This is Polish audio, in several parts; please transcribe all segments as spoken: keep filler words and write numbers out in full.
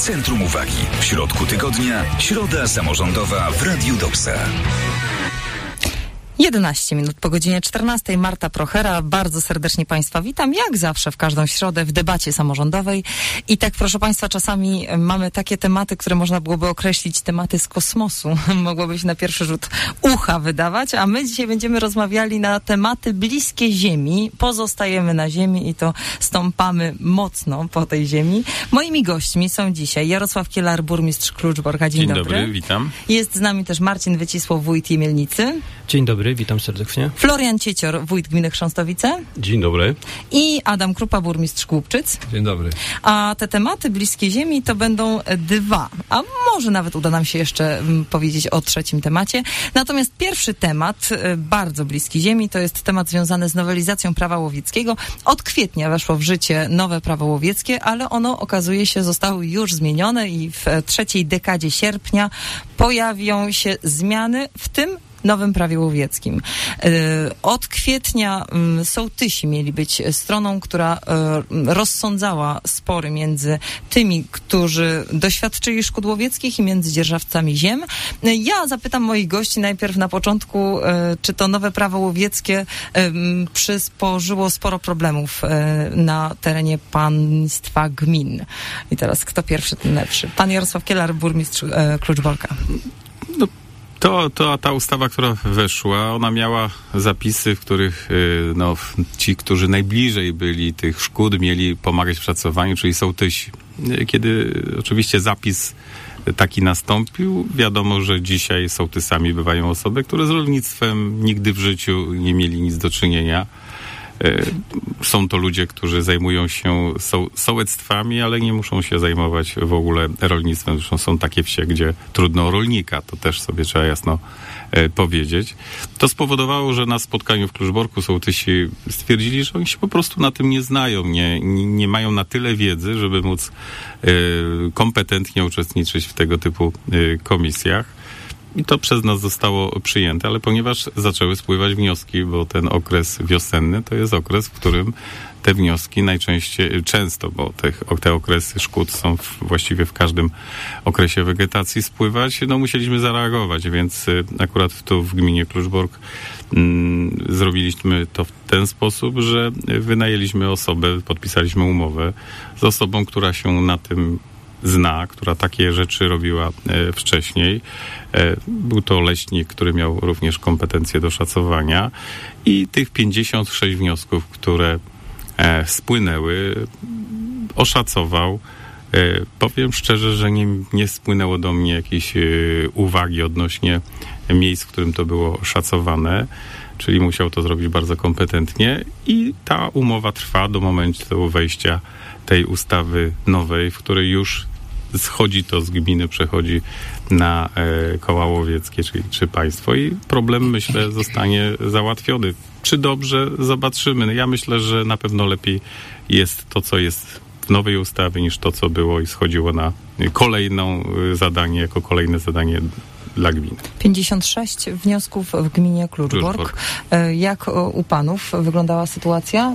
centrum uwagi. W środku tygodnia, środa samorządowa w Radiu Doksa. jedenaście minut po godzinie czternastej. Marta Prochera, bardzo serdecznie Państwa witam, jak zawsze w każdą środę w debacie samorządowej. I tak, proszę Państwa, czasami mamy takie tematy, które można byłoby określić tematy z kosmosu. Mogłoby się na pierwszy rzut ucha wydawać, a my dzisiaj będziemy rozmawiali na tematy bliskie Ziemi. Pozostajemy na Ziemi i to stąpamy mocno po tej Ziemi. Moimi gośćmi są dzisiaj Jarosław Kielar, burmistrz Kluczborka. Dzień, Dzień dobry. dobry, witam. Jest z nami też Marcin Wycisław, wójt Jemielnicy. Dzień dobry, witam serdecznie. Florian Ciecior, wójt gminy Chrząstowice. Dzień dobry. I Adam Krupa, burmistrz Głubczyc. Dzień dobry. A te tematy bliskie Ziemi to będą dwa, a może nawet uda nam się jeszcze m, powiedzieć o trzecim temacie. Natomiast pierwszy temat, y, bardzo bliski Ziemi, to jest temat związany z nowelizacją prawa łowieckiego. Od kwietnia weszło w życie nowe prawo łowieckie, ale ono, okazuje się, zostało już zmienione i w trzeciej dekadzie sierpnia pojawią się zmiany, w tym nowym prawie łowieckim. Od kwietnia sołtysi mieli być stroną, która rozsądzała spory między tymi, którzy doświadczyli szkód łowieckich i między dzierżawcami ziem. Ja zapytam moich gości najpierw na początku, czy to nowe prawo łowieckie przysporzyło sporo problemów na terenie państwa gmin. I teraz kto pierwszy, ten lepszy. Pan Jarosław Kielar, burmistrz Kluczborka. No. To, to ta ustawa, która weszła, ona miała zapisy, w których no, ci, którzy najbliżej byli tych szkód, mieli pomagać w szacowaniu, czyli sołtysi. Kiedy oczywiście zapis taki nastąpił, wiadomo, że dzisiaj sołtysami bywają osoby, które z rolnictwem nigdy w życiu nie mieli nic do czynienia. Są to ludzie, którzy zajmują się so, sołectwami, ale nie muszą się zajmować w ogóle rolnictwem. Zresztą są takie wsie, gdzie trudno o rolnika, to też sobie trzeba jasno e, powiedzieć. To spowodowało, że na spotkaniu w Kluczborku sołtysi stwierdzili, że oni się po prostu na tym nie znają, nie, nie, nie mają na tyle wiedzy, żeby móc e, kompetentnie uczestniczyć w tego typu e, komisjach. I to przez nas zostało przyjęte, ale ponieważ zaczęły spływać wnioski, bo ten okres wiosenny to jest okres, w którym te wnioski najczęściej, często, bo te, te okresy szkód są w, właściwie w każdym okresie wegetacji spływać, no musieliśmy zareagować, więc akurat tu w gminie Kluczbork mm, zrobiliśmy to w ten sposób, że wynajęliśmy osobę, podpisaliśmy umowę z osobą, która się na tym zna, która takie rzeczy robiła e, wcześniej. E, był to leśnik, który miał również kompetencje do szacowania i tych pięćdziesiąt sześć wniosków, które e, spłynęły, oszacował. E, powiem szczerze, że nie, nie spłynęło do mnie jakieś e, uwagi odnośnie miejsc, w którym to było szacowane, czyli musiał to zrobić bardzo kompetentnie i ta umowa trwa do momentu wejścia tej ustawy nowej, w której już schodzi to z gminy, przechodzi na e, koła łowieckie, czyli czy państwo i problem, myślę, zostanie załatwiony. Czy dobrze? Zobaczymy. Ja myślę, że na pewno lepiej jest to, co jest w nowej ustawie, niż to, co było i schodziło na kolejną zadanie, jako kolejne zadanie dla gminy. pięćdziesiąt sześć wniosków w gminie Kluczbork. Kluczbork. Jak u panów wyglądała sytuacja?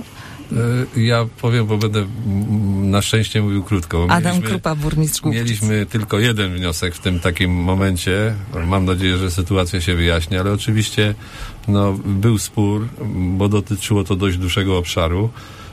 Ja powiem, bo będę na szczęście mówił krótko. Adam Krupa, burmistrz Głubczyc. Mieliśmy tylko jeden wniosek w tym takim momencie. Mam nadzieję, że sytuacja się wyjaśni, ale oczywiście no, był spór, bo dotyczyło to dość dużego obszaru.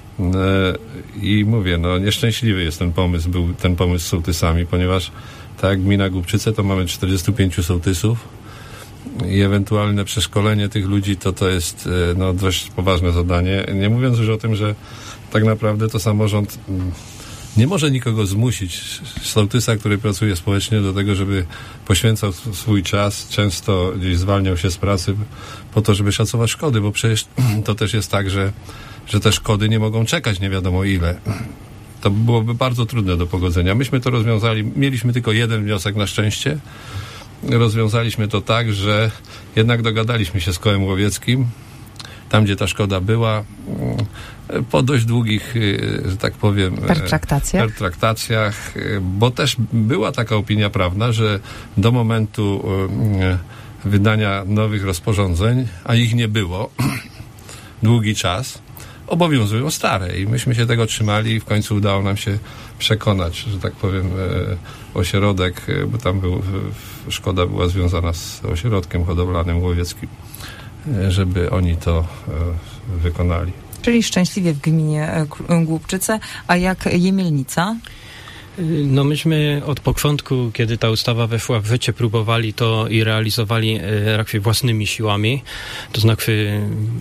I mówię, no nieszczęśliwy jest ten pomysł, był ten pomysł z sołtysami, ponieważ tak jak gmina Głubczyce, to mamy czterdziestu pięciu sołtysów i ewentualne przeszkolenie tych ludzi to to jest no, dość poważne zadanie. Nie mówiąc już o tym, że tak naprawdę to samorząd nie może nikogo zmusić, sołtysa, który pracuje społecznie, do tego, żeby poświęcał swój czas, często gdzieś zwalniał się z pracy po to, żeby szacować szkody, bo przecież to też jest tak, że, że te szkody nie mogą czekać nie wiadomo ile. To byłoby bardzo trudne do pogodzenia. Myśmy to rozwiązali, mieliśmy tylko jeden wniosek na szczęście. Rozwiązaliśmy to tak, że jednak dogadaliśmy się z kołem łowieckim, tam gdzie ta szkoda była, po dość długich, że tak powiem, pertraktacjach, pertraktacjach bo też była taka opinia prawna, że do momentu wydania nowych rozporządzeń, a ich nie było długi czas, obowiązują stare i myśmy się tego trzymali i w końcu udało nam się przekonać, że tak powiem, e, ośrodek, e, bo tam był, e, szkoda była związana z ośrodkiem hodowlanym łowieckim, e, żeby oni to e, wykonali. Czyli szczęśliwie w gminie Głubczyce, a jak Jemielnica? No myśmy od początku, kiedy ta ustawa weszła w życie, próbowali to i realizowali raczej własnymi siłami. To znaczy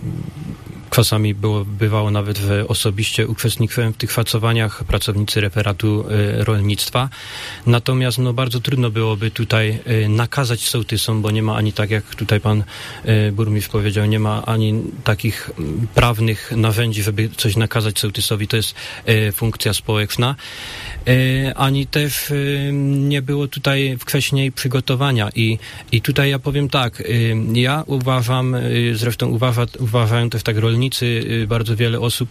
czasami było, bywało nawet, że osobiście uczestniczyłem w tych szacowaniach, pracownicy referatu e, rolnictwa. Natomiast no, bardzo trudno byłoby tutaj e, nakazać sołtysom, bo nie ma ani, tak jak tutaj pan e, burmistrz powiedział, nie ma ani takich m, prawnych narzędzi, żeby coś nakazać sołtysowi. To jest e, funkcja społeczna. E, ani też e, nie było tutaj wcześniej przygotowania. I, i tutaj ja powiem tak, e, ja uważam, e, zresztą uważa, uważają też tak rolnicy, bardzo wiele osób,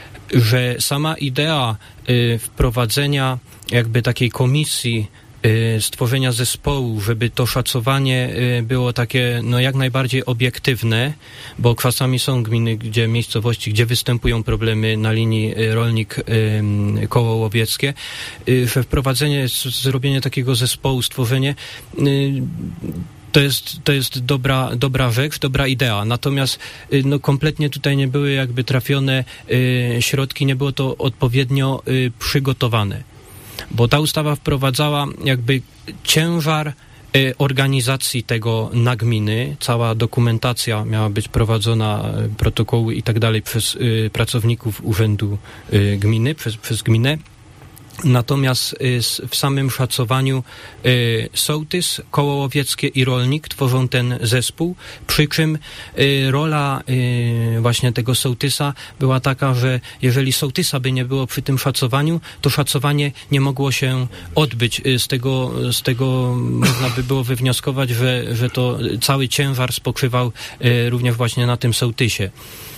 że sama idea y, wprowadzenia jakby takiej komisji, y, stworzenia zespołu, żeby to szacowanie y, było takie no jak najbardziej obiektywne, bo czasami są gminy, gdzie miejscowości, gdzie występują problemy na linii y, rolnik y, koło łowieckie, y, że wprowadzenie, zrobienie takiego zespołu, stworzenie y, To jest, to jest dobra, dobra rzecz, dobra idea. Natomiast no, kompletnie tutaj nie były jakby trafione y, środki, nie było to odpowiednio y, przygotowane. Bo ta ustawa wprowadzała jakby ciężar y, organizacji tego na gminy. Cała dokumentacja miała być prowadzona, y, protokoły i tak dalej przez y, pracowników urzędu y, gminy, przez, przez gminę. Natomiast w samym szacowaniu sołtys, koło łowieckie i rolnik tworzą ten zespół, przy czym rola właśnie tego sołtysa była taka, że jeżeli sołtysa by nie było przy tym szacowaniu, to szacowanie nie mogło się odbyć. Z tego, z tego można by było wywnioskować, że, że to cały ciężar spoczywał również właśnie na tym sołtysie.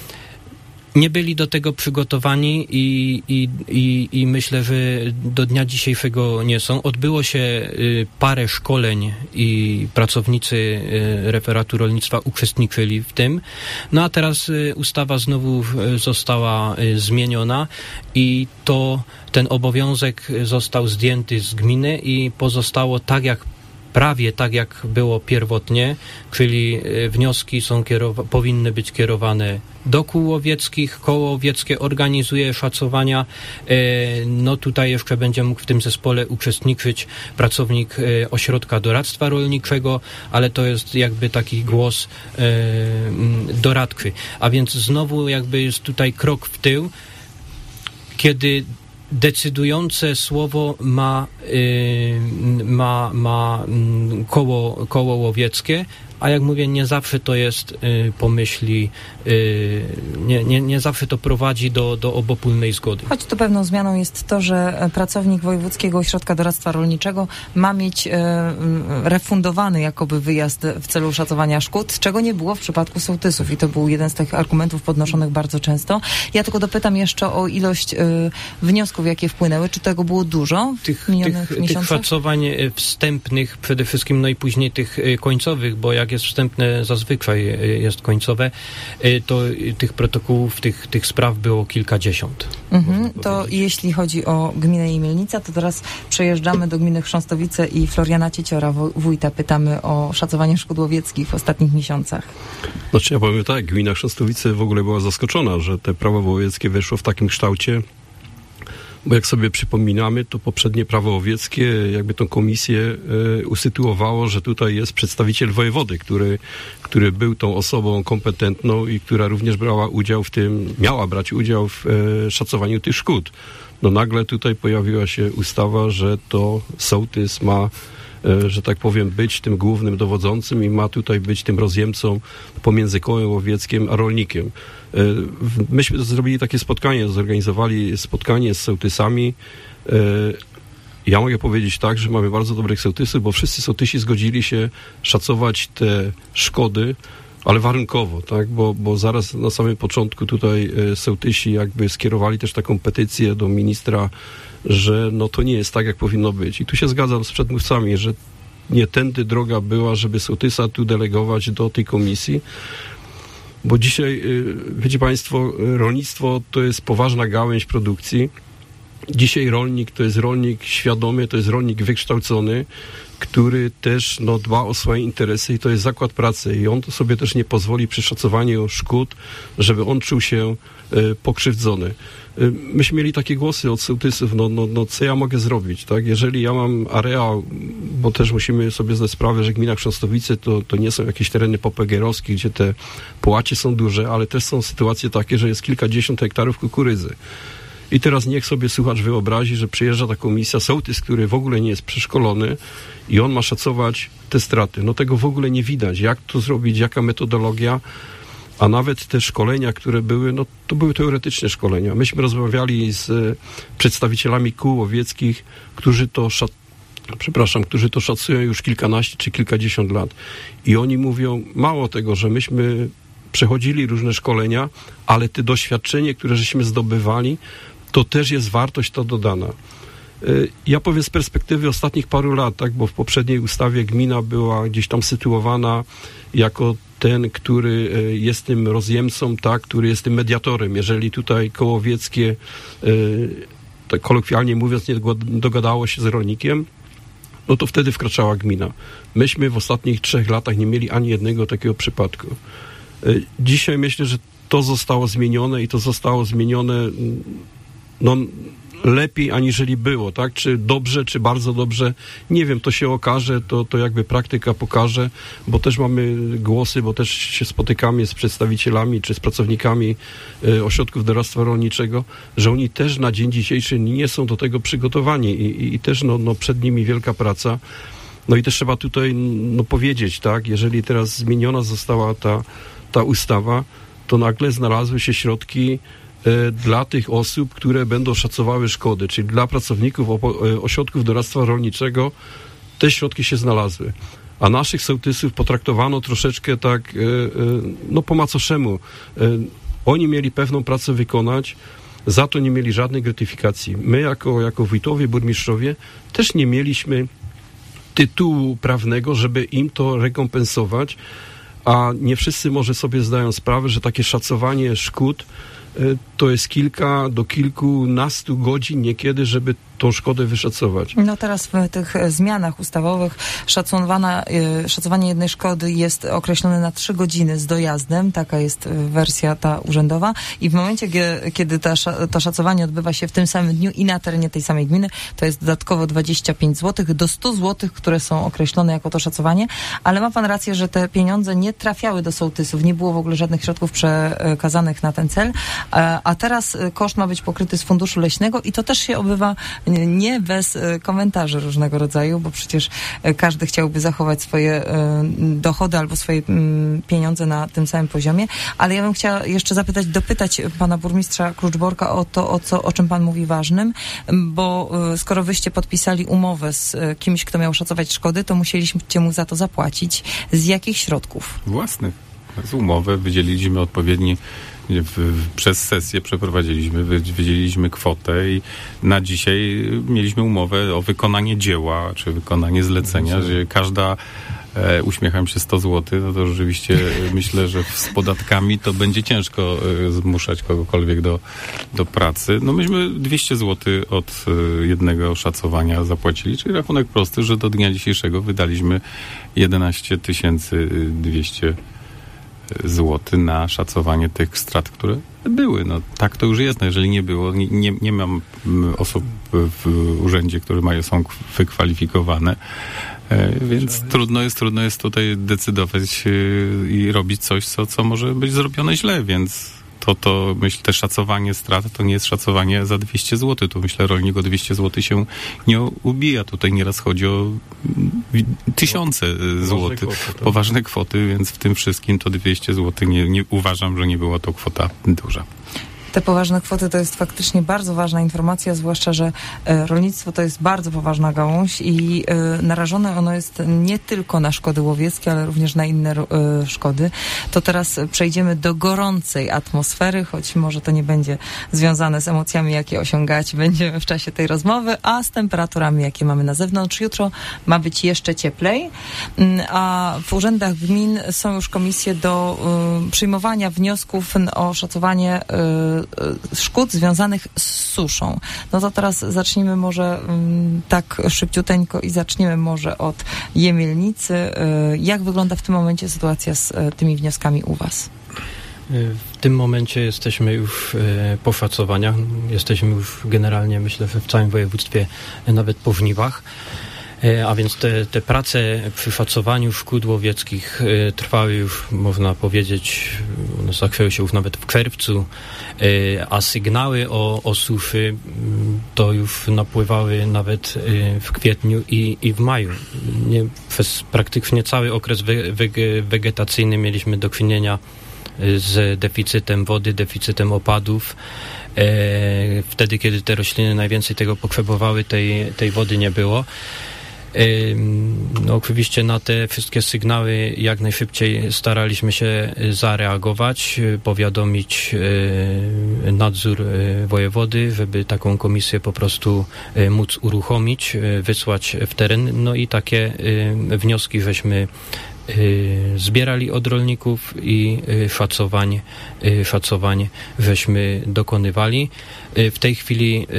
Nie byli do tego przygotowani i, i, i, i myślę, że do dnia dzisiejszego nie są. Odbyło się y, parę szkoleń i pracownicy y, referatu rolnictwa uczestniczyli w tym. No a teraz y, ustawa znowu y, została y, zmieniona i to ten obowiązek został zdjęty z gminy i pozostało tak jak prawie tak, jak było pierwotnie, czyli wnioski są kierowa- powinny być kierowane do kół łowieckich, koło łowieckie organizuje szacowania. E, no tutaj jeszcze będzie mógł w tym zespole uczestniczyć pracownik e, ośrodka doradztwa rolniczego, ale to jest jakby taki głos e, doradczy. A więc znowu jakby jest tutaj krok w tył, kiedy decydujące słowo ma, y, ma, ma y, koło, koło łowieckie, a jak mówię, nie zawsze to jest y, po myśli, y, nie, nie, nie zawsze to prowadzi do, do obopólnej zgody. Choć tu pewną zmianą jest to, że pracownik Wojewódzkiego Ośrodka Doradztwa Rolniczego ma mieć y, refundowany jakoby wyjazd w celu szacowania szkód, czego nie było w przypadku sołtysów i to był jeden z tych argumentów podnoszonych bardzo często. Ja tylko dopytam jeszcze o ilość y, wniosków, jakie wpłynęły. Czy tego było dużo w tych, minionych tych, miesiącach? Tych szacowań wstępnych przede wszystkim, no i później tych końcowych, bo jak jest wstępne, zazwyczaj jest końcowe, to tych protokołów, tych, tych spraw było kilkadziesiąt. Mhm, to jeśli chodzi o gminę Jemielnica, to teraz przejeżdżamy do gminy Chrząstowice i Floriana Cieciora, wójta, pytamy o szacowanie szkód łowieckich w ostatnich miesiącach. Znaczy ja powiem tak, gmina Chrząstowice w ogóle była zaskoczona, że te prawo łowieckie weszło w takim kształcie, bo jak sobie przypominamy, to poprzednie prawo łowieckie jakby tą komisję e, usytuowało, że tutaj jest przedstawiciel wojewody, który, który był tą osobą kompetentną i która również brała udział w tym, miała brać udział w e, szacowaniu tych szkód. No nagle tutaj pojawiła się ustawa, że to sołtys ma, e, że tak powiem, być tym głównym dowodzącym i ma tutaj być tym rozjemcą pomiędzy kołem łowieckim a rolnikiem. Myśmy zrobili takie spotkanie, zorganizowali spotkanie z sołtysami. Ja mogę powiedzieć tak, że mamy bardzo dobrych sołtysów, bo wszyscy sołtysi zgodzili się szacować te szkody, ale warunkowo, tak, bo, bo zaraz na samym początku tutaj sołtysi jakby skierowali też taką petycję do ministra, że no to nie jest tak, jak powinno być. I tu się zgadzam z przedmówcami, że nie tędy droga była, żeby sołtysa tu delegować do tej komisji. Bo dzisiaj, wiecie Państwo, rolnictwo to jest poważna gałęź produkcji. Dzisiaj rolnik to jest rolnik świadomy, to jest rolnik wykształcony, który też no, dba o swoje interesy i to jest zakład pracy i on to sobie też nie pozwoli przy szacowaniu szkód, żeby on czuł się y, pokrzywdzony. Y, myśmy mieli takie głosy od sołtysów, no, no, no co ja mogę zrobić, tak? Jeżeli ja mam areał, bo też musimy sobie zdać sprawę, że gmina Chrząstowice to, to nie są jakieś tereny popegerowskie, gdzie te połacie są duże, ale też są sytuacje takie, że jest kilkadziesiąt hektarów kukurydzy. I teraz niech sobie słuchacz wyobrazi, że przyjeżdża ta komisja, sołtys, który w ogóle nie jest przeszkolony i on ma szacować te straty. No tego w ogóle nie widać. Jak to zrobić, jaka metodologia, a nawet te szkolenia, które były, no to były teoretyczne szkolenia. Myśmy rozmawiali z przedstawicielami kół łowieckich, którzy to szat... przepraszam, którzy to szacują już kilkanaście czy kilkadziesiąt lat. I oni mówią, mało tego, że myśmy przechodzili różne szkolenia, ale te doświadczenie, które żeśmy zdobywali, to też jest wartość to dodana. Ja powiem z perspektywy ostatnich paru lat, tak, bo w poprzedniej ustawie gmina była gdzieś tam sytuowana jako ten, który jest tym rozjemcą, tak, który jest tym mediatorem. Jeżeli tutaj koło łowieckie, tak kolokwialnie mówiąc, nie dogadało się z rolnikiem, no to wtedy wkraczała gmina. Myśmy w ostatnich trzech latach nie mieli ani jednego takiego przypadku. Dzisiaj myślę, że to zostało zmienione i to zostało zmienione no, lepiej aniżeli było, tak? Czy dobrze, czy bardzo dobrze, nie wiem, to się okaże, to, to jakby praktyka pokaże, bo też mamy głosy, bo też się spotykamy z przedstawicielami czy z pracownikami y, ośrodków doradztwa rolniczego, że oni też na dzień dzisiejszy nie są do tego przygotowani i, i, i też no, no, przed nimi wielka praca. No i też trzeba tutaj no, powiedzieć, tak, jeżeli teraz zmieniona została ta, ta ustawa, to nagle znalazły się środki e, dla tych osób, które będą szacowały szkody, czyli dla pracowników opo- e, ośrodków doradztwa rolniczego te środki się znalazły. A naszych sołtysów potraktowano troszeczkę tak, e, e, no po macoszemu. E, oni mieli pewną pracę wykonać, za to nie mieli żadnej gratyfikacji. My jako, jako wójtowie, burmistrzowie też nie mieliśmy tytułu prawnego, żeby im to rekompensować, a nie wszyscy może sobie zdają sprawę, że takie szacowanie szkód to jest kilka do kilkunastu godzin niekiedy, żeby tą szkodę wyszacować. No teraz w tych zmianach ustawowych szacowana, szacowanie jednej szkody jest określone na trzy godziny z dojazdem, taka jest wersja ta urzędowa i w momencie, kiedy ta, to szacowanie odbywa się w tym samym dniu i na terenie tej samej gminy, to jest dodatkowo dwadzieścia pięć złotych do stu złotych, które są określone jako to szacowanie, ale ma pan rację, że te pieniądze nie trafiały do sołtysów, nie było w ogóle żadnych środków przekazanych na ten cel, a teraz koszt ma być pokryty z funduszu leśnego i to też się odbywa nie bez komentarzy różnego rodzaju, bo przecież każdy chciałby zachować swoje dochody albo swoje pieniądze na tym samym poziomie, ale ja bym chciała jeszcze zapytać, dopytać pana burmistrza Kluczborka o to, o, co, o czym pan mówi ważnym, bo skoro wyście podpisali umowę z kimś, kto miał szacować szkody, to musieliście mu za to zapłacić. Z jakich środków? Własnych. Z umowy wydzieliliśmy odpowiedni W, w, przez sesję przeprowadziliśmy, wydzieliliśmy kwotę i na dzisiaj mieliśmy umowę o wykonanie dzieła, czy wykonanie zlecenia, że każda, e, uśmiecham się, sto złotych, no to rzeczywiście myślę, że z podatkami to będzie ciężko e, zmuszać kogokolwiek do, do pracy. No myśmy dwieście złotych od e, jednego szacowania zapłacili, czyli rachunek prosty, że do dnia dzisiejszego wydaliśmy jedenaście tysięcy dwieście złotych na szacowanie tych strat, które były. No tak to już jest. No, jeżeli nie było, nie, nie, nie mam osób w urzędzie, które mają, są wykwalifikowane, e, więc trudno jest, trudno jest tutaj decydować e, i robić coś, co, co może być zrobione źle, więc to, to myślę, te szacowanie strat to nie jest szacowanie za dwieście złotych. Tu myślę, rolnik o dwieście złotych się nie ubija. Tutaj nieraz chodzi o tysiące złotych, kwoty, poważne kwoty, więc w tym wszystkim to dwieście złotych nie, nie uważam, że nie była to kwota duża. te poważne kwoty to jest faktycznie bardzo ważna informacja, zwłaszcza, że rolnictwo to jest bardzo poważna gałąź i narażone ono jest nie tylko na szkody łowieckie, ale również na inne szkody. To teraz przejdziemy do gorącej atmosfery, choć może to nie będzie związane z emocjami, jakie osiągać będziemy w czasie tej rozmowy, a z temperaturami, jakie mamy na zewnątrz. Jutro ma być jeszcze cieplej, a w urzędach gmin są już komisje do y, przyjmowania wniosków o szacowanie y, szkód związanych z suszą. No to teraz zacznijmy może y, tak szybciuteńko i zaczniemy może od Jemielnicy. Y, jak wygląda w tym momencie sytuacja z y, tymi wnioskami u was? W tym momencie jesteśmy już po szacowaniach. Jesteśmy już generalnie, myślę, w całym województwie nawet po żniwach. A więc te, te prace przy szacowaniu szkód łowieckich trwały już, można powiedzieć, no, zaczęły się już nawet w czerwcu, a sygnały o, o suszy to już napływały nawet w kwietniu i, i w maju. Nie, przez praktycznie cały okres we, we, wegetacyjny mieliśmy do czynienia z deficytem wody, deficytem opadów. E, wtedy, kiedy te rośliny najwięcej tego potrzebowały, tej, tej wody nie było. E, no, oczywiście na te wszystkie sygnały jak najszybciej staraliśmy się zareagować, powiadomić e, nadzór e, wojewody, żeby taką komisję po prostu e, móc uruchomić, e, wysłać w teren. No i takie e, wnioski żeśmy zbierali od rolników i szacowań, szacowań żeśmy dokonywali. W tej chwili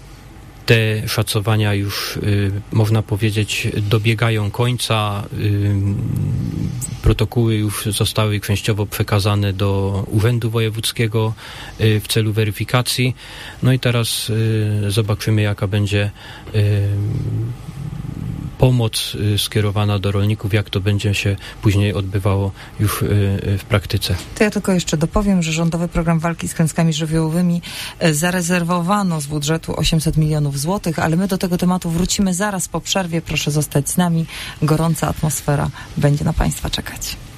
te szacowania już, można powiedzieć, dobiegają końca. Protokoły już zostały częściowo przekazane do Urzędu Wojewódzkiego w celu weryfikacji. No i teraz zobaczymy, jaka będzie pomoc skierowana do rolników, jak to będzie się później odbywało już w praktyce. To ja tylko jeszcze dopowiem, że Rządowy Program Walki z Klęskami Żywiołowymi zarezerwowano z budżetu osiemset milionów złotych, ale my do tego tematu wrócimy zaraz po przerwie. Proszę zostać z nami. Gorąca atmosfera będzie na Państwa czekać.